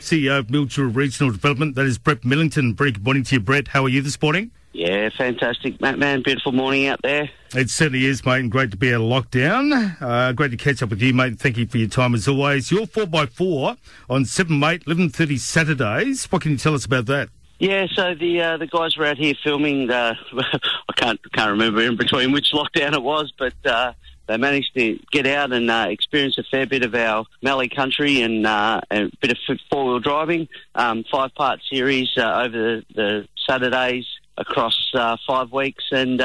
CEO of Mildura Regional Development. That is Brett Millington. Very good morning to you, Brett. How are you this morning? Yeah, fantastic, Matt, man. Beautiful morning out there. It certainly is, mate, and great to be out of lockdown. Great to catch up with you, mate. Thank you for your time as always. Your 4x4 on 7, mate, 11:30 Saturdays. What can you tell us about that? Yeah, so the guys were out here filming. I can't remember in between which lockdown it was, but they managed to get out and experience a fair bit of our Mallee country and a bit of four-wheel driving. 5-part series over the Saturdays across 5 weeks, and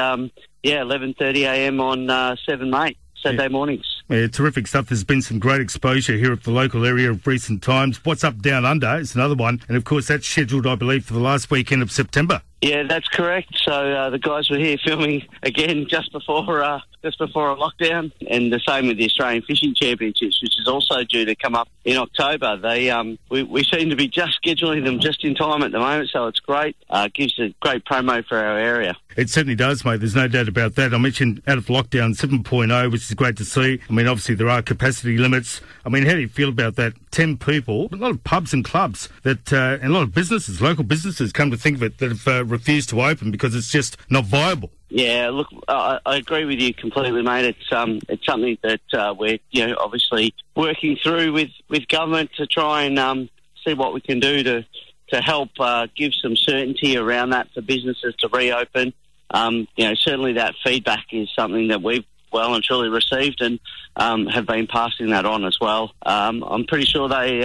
11:30 a.m. on 7, mate, Saturday mornings. Yeah, terrific stuff. There's been some great exposure here at the local area of recent times. What's Up Down Under is another one, and of course that's scheduled, I believe, for the last weekend of September. Yeah, that's correct. So the guys were here filming again just before a lockdown, and the same with the Australian Fishing Championships, which is also due to come up in October. They we seem to be just scheduling them just in time at the moment, so it's great. Gives a great promo for our area. It certainly does, mate. There's no doubt about that. I mentioned out of lockdown 7.0, which is great to see. I mean, obviously there are capacity limits. I mean, how do you feel about that? 10 people, a lot of pubs and clubs that, and a lot of businesses, local businesses, come to think of it, that have refused to open because it's just not viable. Yeah, look, I agree with you completely, mate. It's something that we're obviously working through with government to try and see what we can do to help give some certainty around that for businesses to reopen. Certainly that feedback is something that we've well and truly received, and have been passing that on as well. I'm pretty sure they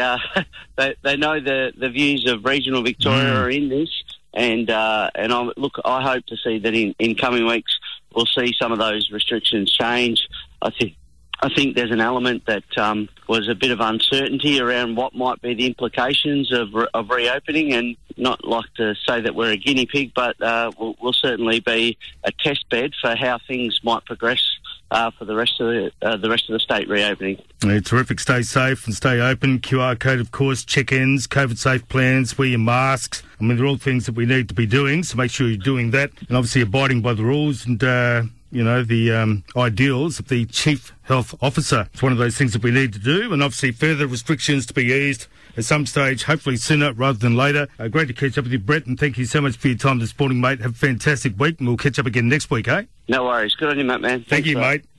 know the views of regional Victoria are in this. And I hope to see that in coming weeks we'll see some of those restrictions change. I think there's an element that was a bit of uncertainty around what might be the implications of reopening, and not like to say that we're a guinea pig, but we'll certainly be a test bed for how things might progress for the rest of the state reopening. Yeah, terrific. Stay safe and stay open. QR code, of course, check-ins, COVID-safe plans, wear your masks. I mean, they're all things that we need to be doing, so make sure you're doing that, and obviously abiding by the rules and the ideals of the Chief Health Officer. It's one of those things that we need to do, and obviously further restrictions to be eased at some stage, hopefully sooner rather than later. Great to catch up with you, Brett, and thank you so much for your time this morning, mate. Have a fantastic week, and we'll catch up again next week, eh? No worries. Good on you, mate, man. Thank you, mate.